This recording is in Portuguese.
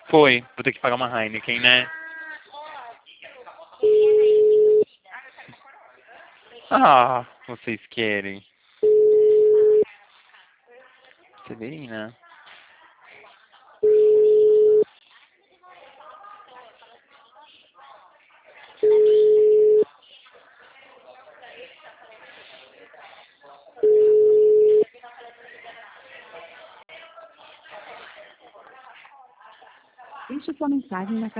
Foi. Vou ter que pagar uma Heineken, né? Ah, vocês querem. Severina. Deixe sua mensagem na